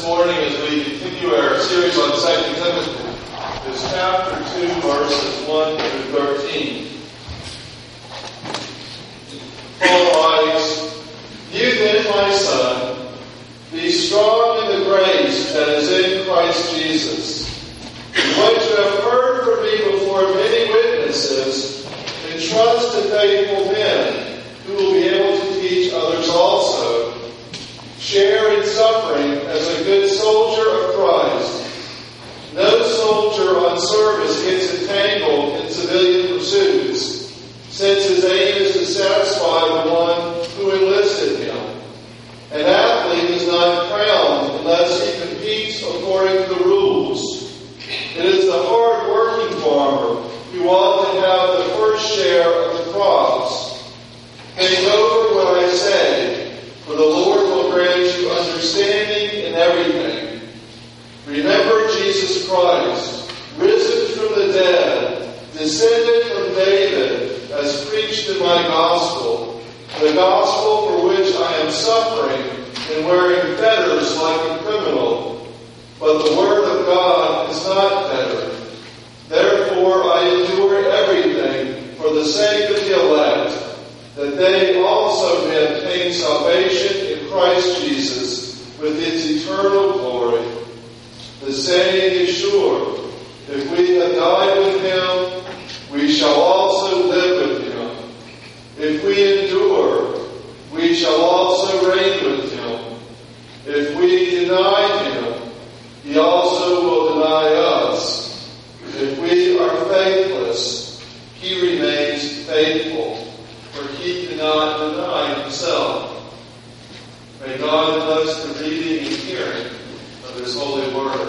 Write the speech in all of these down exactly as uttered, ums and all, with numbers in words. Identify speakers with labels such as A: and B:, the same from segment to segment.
A: this morning as we continue our series on Second Timothy is chapter two, verses one through thirteen. Paul writes, "You then, my son, be strong in the grace that is in Christ Jesus. What you have heard from me before many witnesses, entrust to faithful men who will be able to teach others also. Share in suffering as a good soldier of Christ. No soldier on service gets entangled in civilian pursuits, since his aim is to satisfy the one who enlisted him. An athlete is not crowned unless he competes according to the rules. It is the hard-working farmer who ought to have the first share of the crops. Think over what I say, for the Lord will grant you understanding in everything. Remember Jesus Christ, risen from the dead, descended from David, as preached in my gospel, the gospel for which I am suffering and wearing fetters like a criminal. But the word of God is not fettered. Therefore I endure everything for the sake of the elect, that they also may obtain salvation in Christ Jesus with its eternal glory. The saying is sure, if we have died with him, we shall also live with him. If we endure, we shall also reign with him. If we deny him, he also will deny us. If we are faithless, he remains faithful, for he cannot deny himself." May God bless the reading and hearing of his holy word.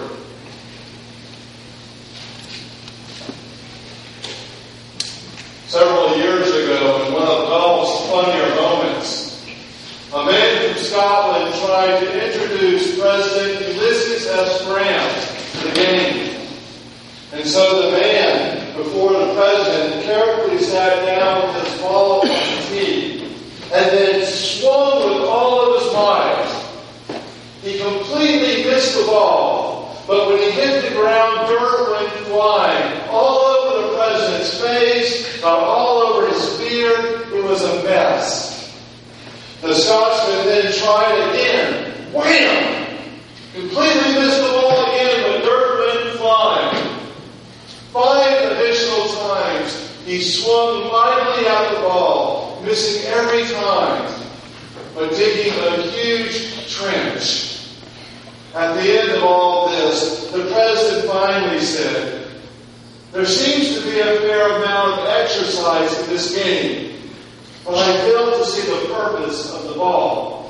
A: Several years ago, in one of golf's funnier moments, a man from Scotland tried to introduce President Ulysses S. Grant to the game. And so the man, before the president, carefully sat down with his ball on the tee and then swung with all of his might. He completely missed the ball, but when he hit the ground, dirt went flying all over the president's face, got all over his beard. It was a mess. The Scotsman then tried again. Wham! Completely missed the ball again, but dirt went flying. Five additional times, he swung mightily at the ball, missing every time, but digging a huge trench. At the end of all this, the president finally said, "There seems to be a fair amount of exercise in this game, but I fail to see the purpose of the ball."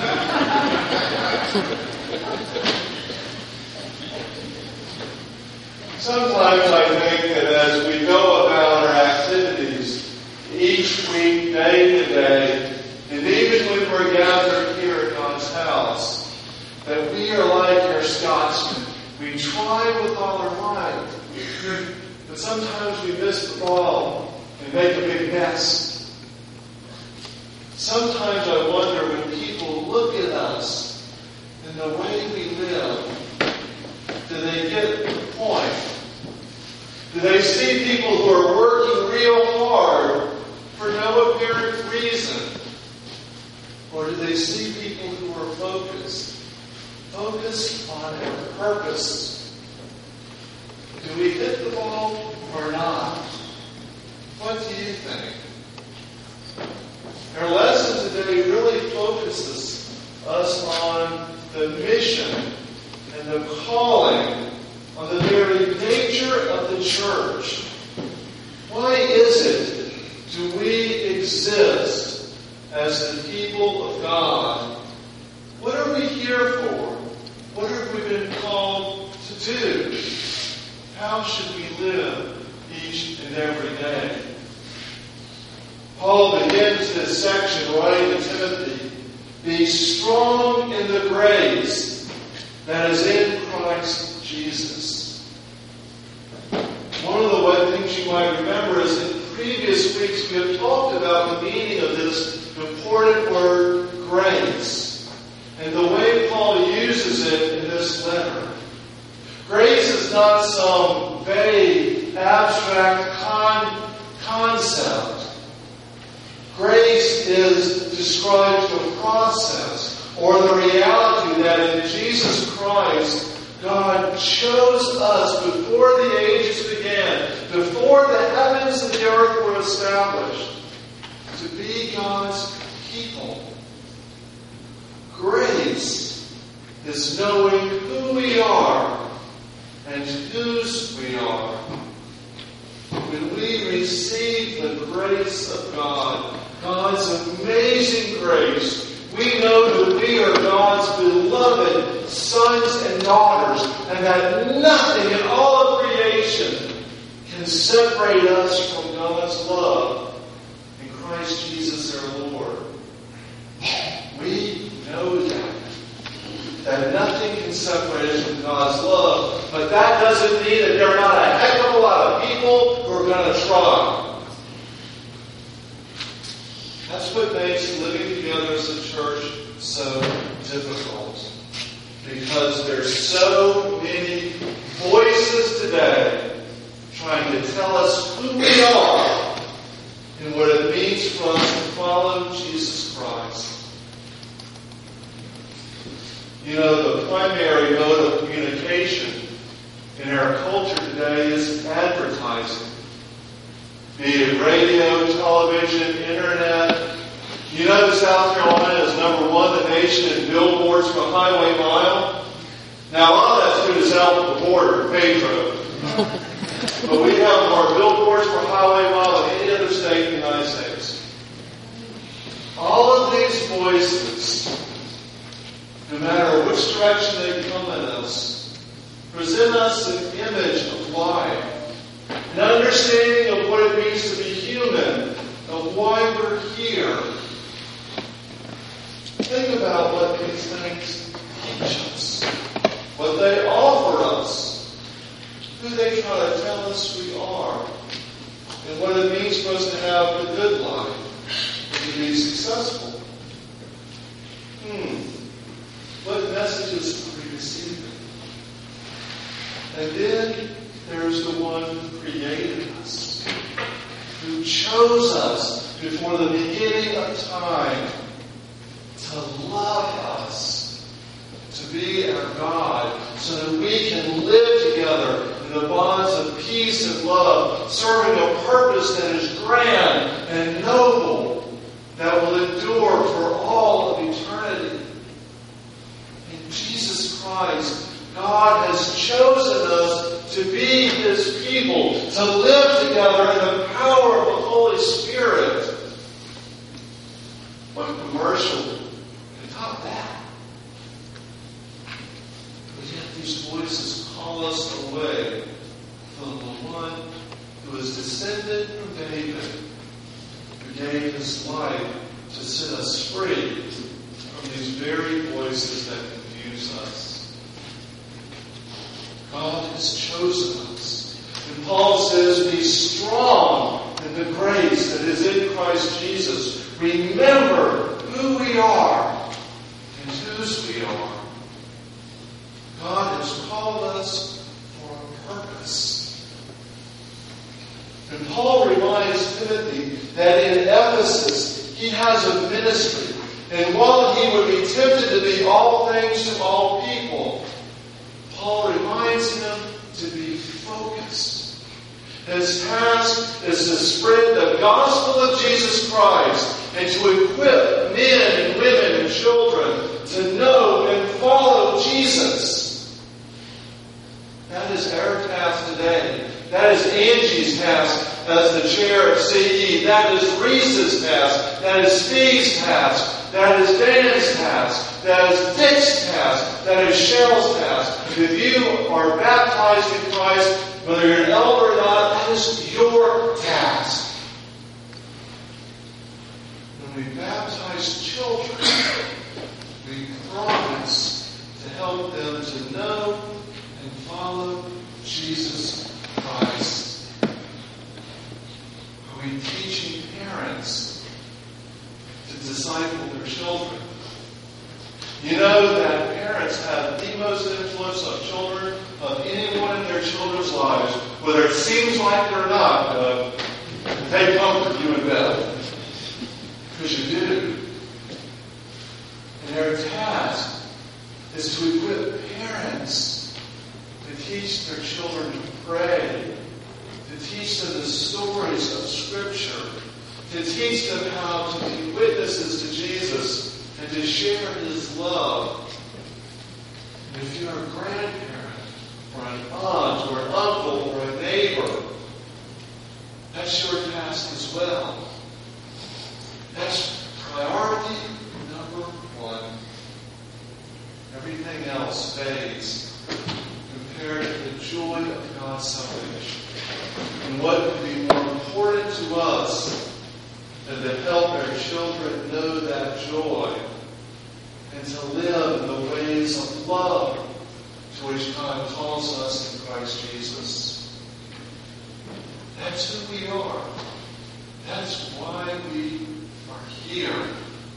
A: Sometimes I think that as we go about our activities, each week, day to day, and even when we're gathered here at God's house, that we are like our Scotsman. We try with all our might, but sometimes we miss the ball and make a big mess. Sometimes I wonder when people look at us and the way we live, do they get the point? Do they see people who are working real hard for no apparent reason? Or do they see people who are focused? Focused on a purpose. Do we hit the ball or not? What do you think? Our lesson today really focuses us on the mission and the calling on the very nature of the church. Why is it do we exist as the people of God? What are we here for? What have we been called to do? How should we live each and every day? Paul begins this section writing to Timothy, "Be strong in the grace that is in Christ Jesus." One of the things you might remember is in previous weeks we have talked about the meaning of this important word, grace. And the way Paul uses it in this this letter. Grace is not some vague, abstract con- concept. Grace is described to a process, or the reality that in Jesus Christ, God chose us before the ages began, before the heavens and the earth were established, to be God's people. Grace is knowing who we are and whose we are. When we receive the grace of God, God's amazing grace, we know that we are God's beloved sons and daughters, and that nothing in all of creation can separate us from God's love in Christ Jesus our Lord. We know that. That nothing can separate us from God's love. But that doesn't mean that there are not a heck of a lot of people who are going to try. That's what makes living together as a church so difficult. Because there's so many voices today trying to tell us who we are and what it means for us to follow Jesus Christ. You know, the primary mode of communication in our culture today is advertising. Be it radio, television, internet. You know South Carolina is number one in the nation in billboards for highway mile. Now, a lot of that's due to south of the border, Pedro. But we have more billboards for highway mile than any other state in the United States. All of these voices, no matter which direction they come at us, present us an image of life, an understanding of what it means to be human, of why we're here. Think about what these things teach us, what they offer us, who they try to tell us we are, and what it means for us to have a good life, and to be successful. Hmm. What messages are we receiving? And then there's the one who created us, who chose us before the beginning of time to love us, to be our God, so that we can live together in the bonds of peace and love, serving a purpose that is grand and noble, that will endure for all of eternity. In Jesus Christ, God has chosen us to be His people, to live together in the power of the Holy Spirit. What commercial can top that? But yet these voices call us away from the one who is descended from David, who gave His life to set us free from these very voices that confuse us. God has chosen us. And Paul says, be strong in the grace that is in Christ Jesus. Remember who we are and whose we are. God has called us for a purpose. And Paul reminds Timothy that in Ephesus he has a ministry. And while he would be tempted to be all things to all people, Paul reminds him to be focused. His task is to spread the gospel of Jesus Christ and to equip men and women and children to know and follow Jesus. That is our task today. That is Angie's task as the chair of C E. That is Reese's task. That is Steve's task. That is Dan's task. That is Dick's task. That is Cheryl's task. If you are baptized in Christ, whether you're an elder or not, that is your task. When we baptize children, we promise to help them to know and follow Jesus Christ. Are we teaching parents to disciple their children? You know that parents have the most influence children's lives, whether it seems like they're not. Uh, take comfort, you and Beth. Because you do. And their task is to equip parents to teach their children to pray, to teach them the stories of Scripture, to teach them how to be witnesses to Jesus and to share His love. And if you're a grandparent or an aunt or an uncle or a neighbor, that's your task as well. That's priority number one. Everything else fades compared to the joy of God's salvation. And what could be more important to us than to help our children know that joy and to live in the ways of love to which God calls us in Christ Jesus? That's who we are. That's why we are here.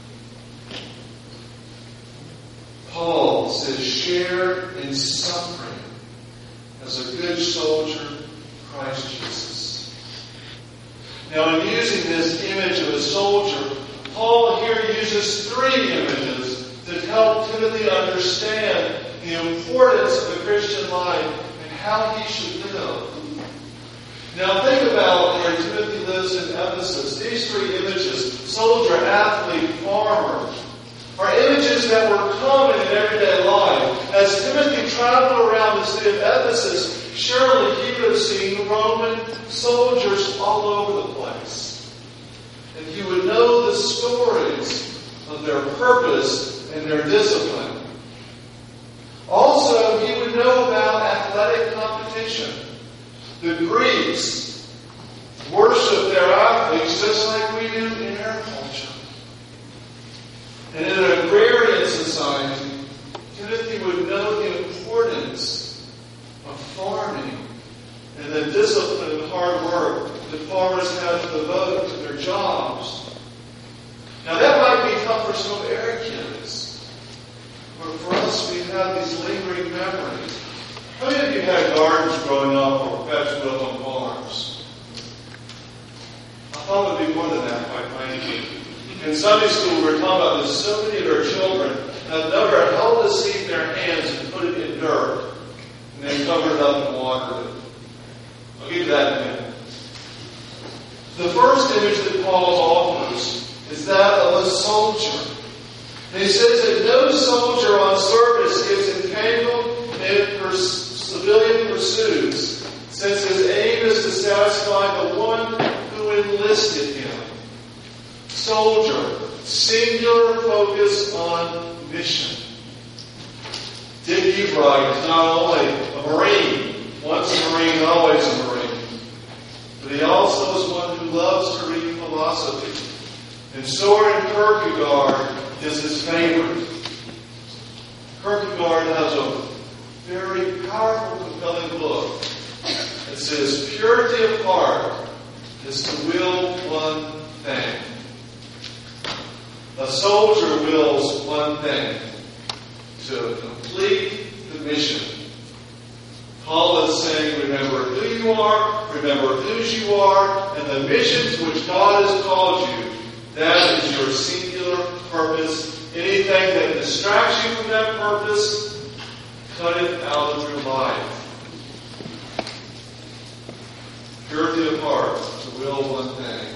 A: Paul says, share in suffering as a good soldier of Christ Jesus. Now, in using this image of a soldier, Paul here uses three images to help Timothy understand the importance of the Christian life and how he should live. Now, think about where Timothy lives in Ephesus. These three images, soldier, athlete, farmer, are images that were common in everyday life. As Timothy traveled around the city of Ephesus, surely he would have seen Roman soldiers all over the place. And he would know the stories of their purpose and their discipline. Also, he would know about athletic competition. The Greeks worship their athletes just like we do in our culture. And in an agrarian society, Timothy would know the importance of farming and the discipline and hard work that farmers have to devote to their jobs. Now that might be tough for some of our kids, but for us we have these lingering memories. How many of you had gardens growing up or pets built on farms? I thought it would be more than that, quite frankly. In Sunday school, we were talking about this. So many of our children have never held a seed in their hands and put it in dirt and then covered it up and watered it. I'll give you that in a minute. The first image that Paul offers is that of a soldier. And he says that no soldier on service gets entangled in pers- civilian pursuits, since his aim is to satisfy the one who enlisted him. Soldier, singular focus on mission. Dick Ebright is not only a Marine, once a Marine, always a Marine, but he also is one who loves to read philosophy. And Soren Kierkegaard is his favorite. Kierkegaard has a very powerful, compelling book. It says, purity of heart is to will one thing. A soldier wills one thing, to complete the mission. Paul is saying, remember who you are, remember whose you are, and the mission to which God has called you. That is your singular purpose. Anything that distracts you from that purpose, cut it out of your life. Purity of heart, to will one thing.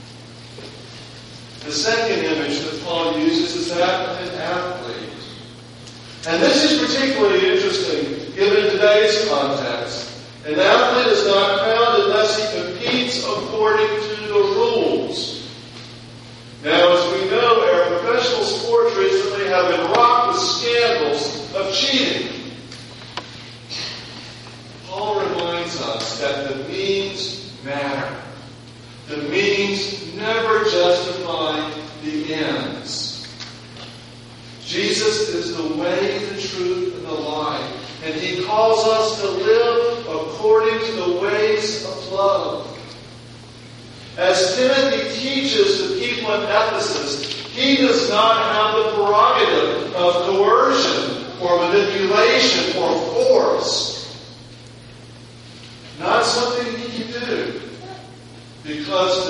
A: The second image that Paul uses is that of an athlete. And this is particularly interesting given today's context. An athlete is not crowned unless he competes according to the rules. Now, as we know, our professional sports recently have been rocked with scandals of cheating. Paul reminds us that the means matter. The means never justify the ends. Jesus is the way, the truth, and the life. And He calls us to live according to the ways of love. As Timothy teaches the people in Ephesus, he does not have the prerogative of coercion or manipulation or force.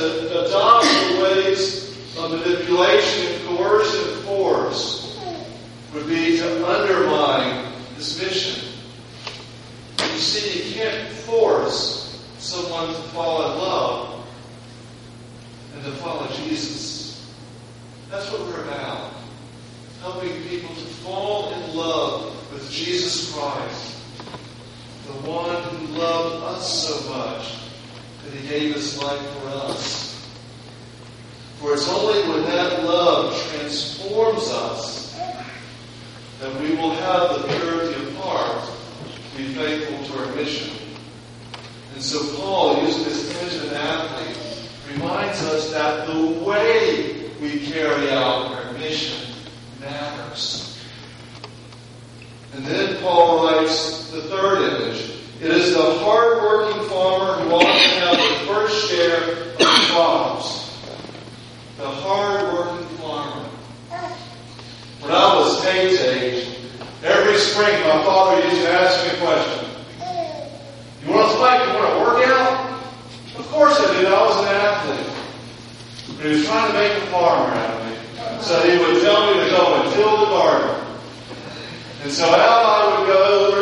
A: that adopt the ways of manipulation, coercion, and force would be to undermine his mission. You see, you can't force someone to fall in love and to follow Jesus. That's what we're about. Helping people to fall in love with Jesus Christ, the one who loved us so much that he gave his life for us. For it's only when that love transforms us that we will have the purity of heart to be faithful to our mission. And so Paul, using this image of an athlete, reminds us that the way we carry out our mission matters. And then Paul writes the third image. It is the hard-working farmer who ought to have the first share of the crops. The hard-working farmer. When I was Kate's age, every spring my father used to ask me a question. You want to fight? You want to work out? Of course I did. I was an athlete. But he was trying to make a farmer out of me. So he would tell me to go and till the garden. And so out I would go,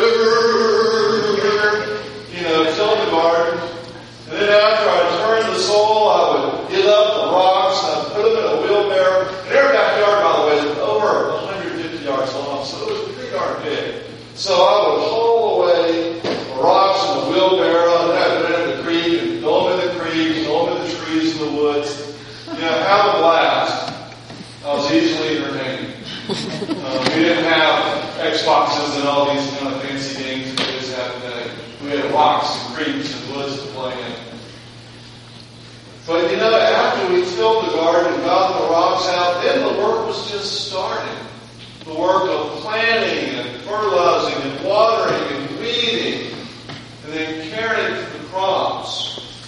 A: you know, till the garden. And then after I turned the soil, I would get up the rocks, and I'd put them in a wheelbarrow. And their backyard, by the way, was over one hundred fifty yards long, so it was pretty darn big. So I would haul away the rocks in the wheelbarrow, and then I'd put them in the creek, and throw them in the creek, throw them in the trees in the woods. You know, have a blast. I was easily entertained. Uh, we didn't have Xboxes and all these kind of fancy games that kids have today. We had rocks and creeks and woods to play in. But you know, after we tilled the garden and got the rocks out, then the work was just starting. The work of planting and fertilizing and watering and weeding and then caring for the crops.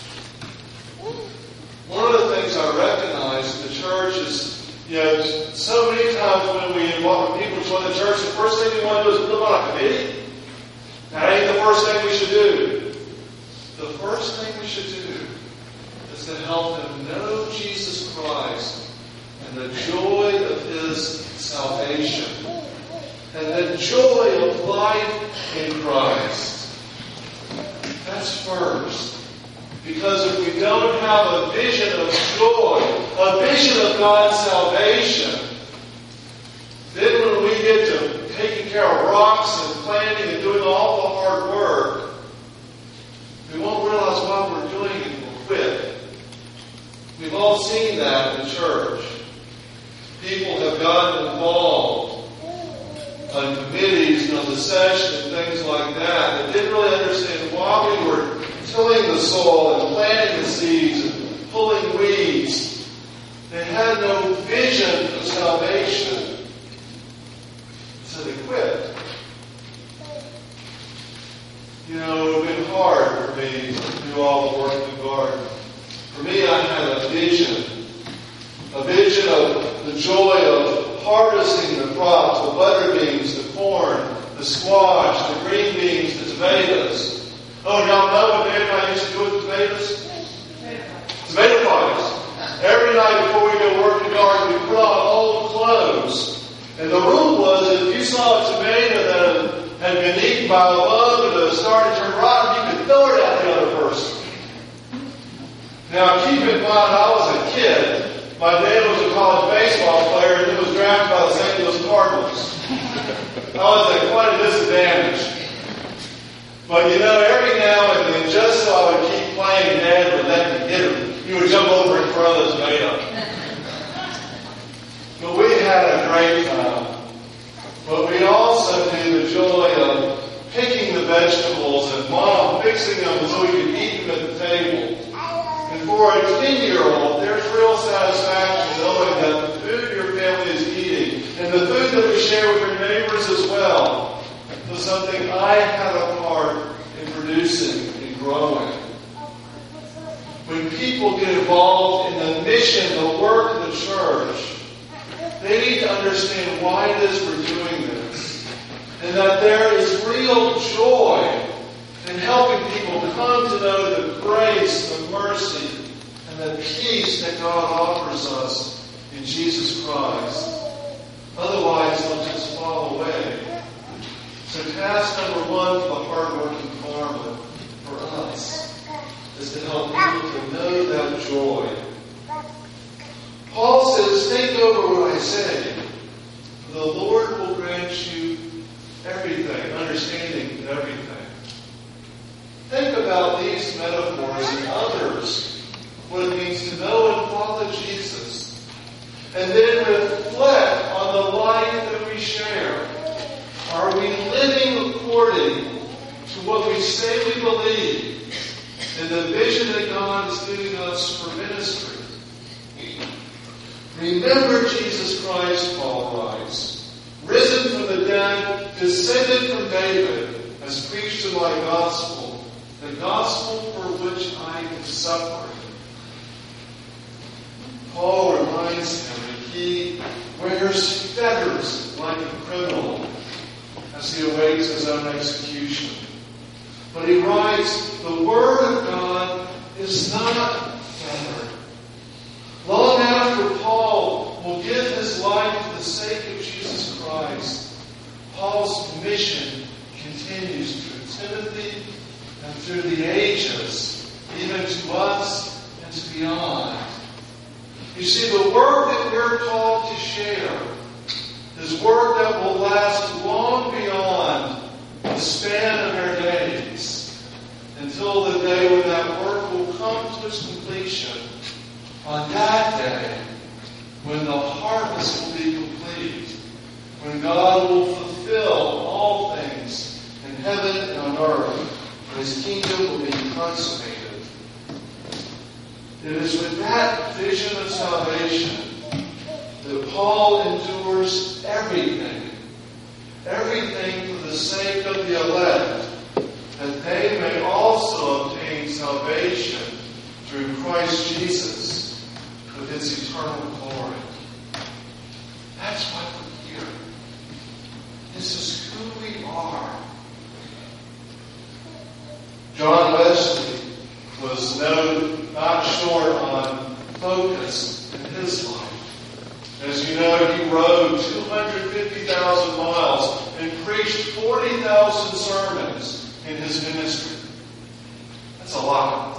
A: One of the things I recognize in the church is, you know, so many times when we invite people to join the church, the first thing we want to do is put them on a committee. That ain't the first thing we should do. The first thing we should do is to help them know Jesus Christ and the joy of his salvation and the joy of life in Christ. That's first. Because if we don't have a vision of joy, a vision of God's salvation, then when we get to taking care of rocks and planting and doing all the hard work, we won't realize why we're doing it and we'll quit. We've all seen that in the church. People have gotten involved on committees and on the session and things like that that didn't really understand why we were tilling the soil and planting the seeds and pulling weeds. They had no vision of salvation. So they quit. You know, it would have been hard for me to do all the work in the garden. For me, I had a vision. A vision of the joy of harvesting the crops, the butter beans, the corn, the squash, the green beans, the tomatoes. Oh, y'all know what Dad and I used to do with tomatoes? Tomato pies. Every night before we go work in the garden, we put on old clothes. And the rule was that if you saw a tomato that had been eaten by a bug or that started to turn rotten, you could throw it at the other person. Now, keep in mind, I was a kid. My dad was a college baseball player and he was drafted by the Saint Louis Cardinals. I was at quite a disadvantage. But you know, every now and then, just so I would keep playing, Dad would let me get him. He would jump over and throw the tomato. But we had a great time. But we also knew the joy of picking the vegetables and Mom fixing them so we could eat them at the table. And for a ten-year-old, there's real satisfaction knowing that the food your family is eating and the food that we share with your neighbors as well was something I had a part in producing and growing. When people get involved in the mission, the work of the church, they need to understand why it is we're doing this. And that there is real joy in helping people come to know the grace, the mercy, and and the peace that God offers us in Jesus Christ. Otherwise, they'll just fall away. So task number one for the hard-working farmer, for us, is to help people to know that joy. Paul says, think over what I say. The Lord will grant you everything, understanding of everything. Think about these metaphors and others, what it means to know and follow Jesus. And then reflect on the life that we share. Are we living according to what we say we believe and the vision that God is giving us for ministry? Remember Jesus Christ, Paul writes, risen from the dead, descended from David, has preached in my gospel, the gospel for which I am suffering. Paul reminds him that he wears fetters like a criminal as he awaits his own execution. But he writes, the Word of God is not fettered. Long after Paul will give his life for the sake of Jesus Christ, Paul's mission continues through Timothy and through the ages, even to us and to beyond. You see, the work that we're called to share is work that will last long beyond the span of our days, until the day when that work will come to its completion. On that day, when the harvest will be complete, when God will fulfill all things in heaven and on earth, and His kingdom will be consummated. It is with that vision of salvation that Paul endures everything, everything for the sake of the elect, that they may also obtain salvation through Christ Jesus with its eternal glory. That's why we're here. This is who we are. John Wesley was no, not short on focus in his life. As you know, he rode two hundred fifty thousand miles and preached forty thousand sermons in his ministry. That's a lot.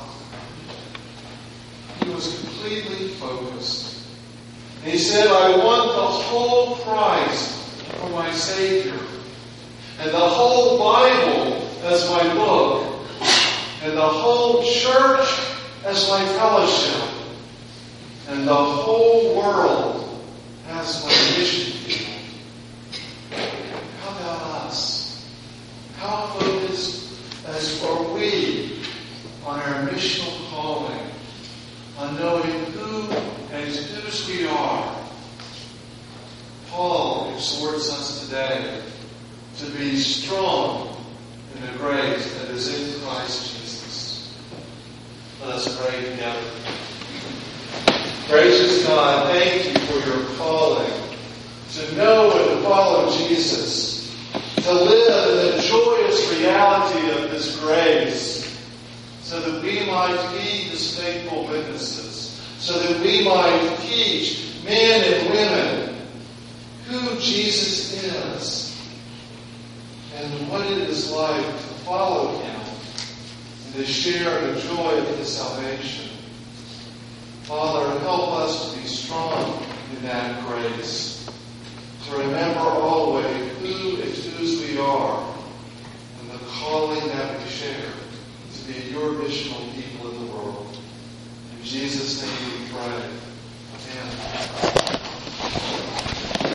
A: He was completely focused. And he said, I want the whole Christ for my Savior, and the whole Bible as my book, and the whole church as my fellowship, and the whole world as my mission field. How about us? How focused as are we on our missional calling, on knowing who and whose we are? Paul exhorts us today to be strong in the grace that is in Christ Jesus. Let us pray together. Gracious God, thank you for your calling to know and to follow Jesus, to live in the joyous reality of His grace, so that we might be His faithful witnesses, so that we might teach men and women who Jesus is and what it is like to follow Him and to share the joy of His salvation. Father, help us to be strong in that grace, to remember always